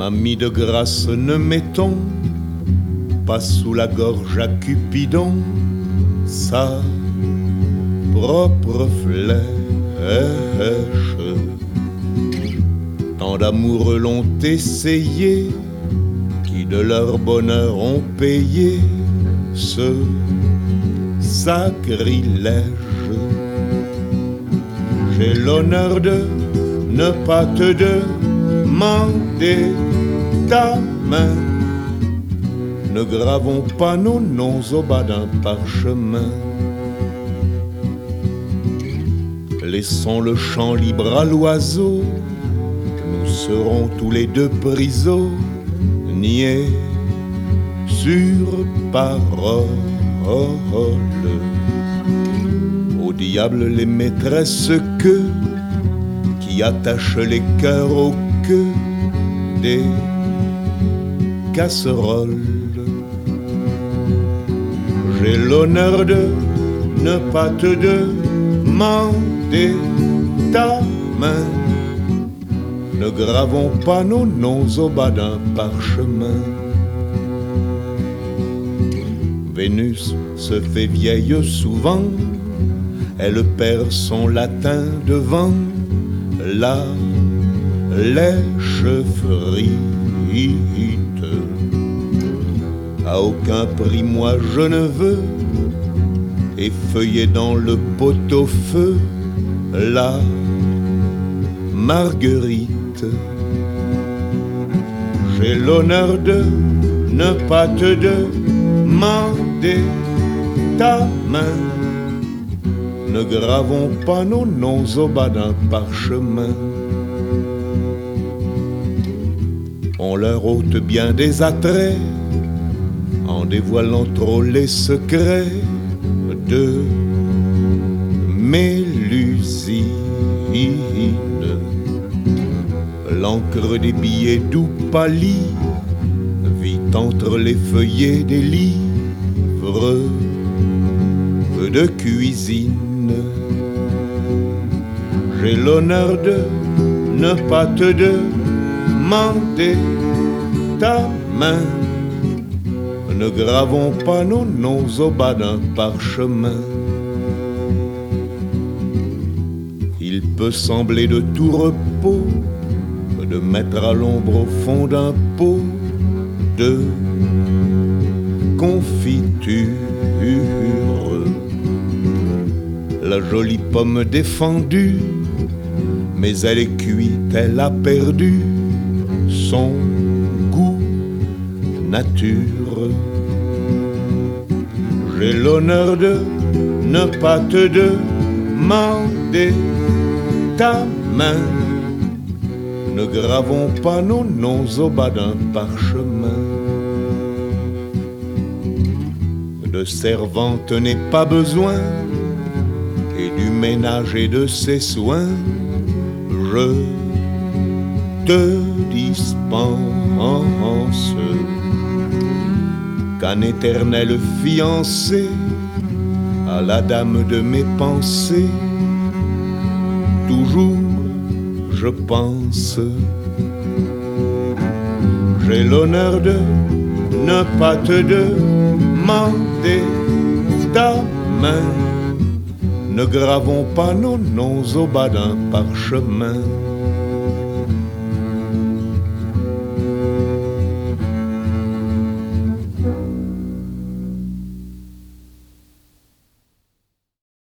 Ami de grâce, ne mettons pas sous la gorge à Cupidon sa propre flèche. Tant d'amoureux l'ont essayé, qui de leur bonheur ont payé ce sacrilège. J'ai l'honneur de ne pas te demander ta main. Ne gravons pas nos noms au bas d'un parchemin. Laissons le champ libre à l'oiseau, nous serons tous les deux prisonniers sur parole. Au diable les maîtresses que qui attachent les cœurs aux queues des casseroles. J'ai l'honneur de ne pas te demander ta main. Ne gravons pas nos noms au bas d'un parchemin. Vénus se fait vieille souvent, elle perd son latin devant la lèche-frite. À aucun prix moi je ne veux effeuiller dans le pot-au-feu la marguerite. J'ai l'honneur de ne pas te demander ta main. Ne gravons pas nos noms au bas d'un parchemin. On leur ôte bien des attraits en dévoilant trop les secrets de Mélusine. L'encre des billets doux pâlit vit entre les feuillets des livres de cuisine. J'ai l'honneur de ne pas te demander ta main. Ne gravons pas nos noms au bas d'un parchemin. Il peut sembler de tout repos de mettre à l'ombre au fond d'un pot de confiture la jolie pomme défendue, mais elle est cuite, elle a perdu son goût nature. J'ai l'honneur de ne pas te demander ta main. Ne gravons pas nos noms au bas d'un parchemin. De servante n'est pas besoin, et du ménage et de ses soins, je te dispense. Qu'un éternel fiancé à la dame de mes pensées, toujours je pense. J'ai l'honneur de ne pas te demander ta main. Ne gravons pas nos noms au bas d'un parchemin.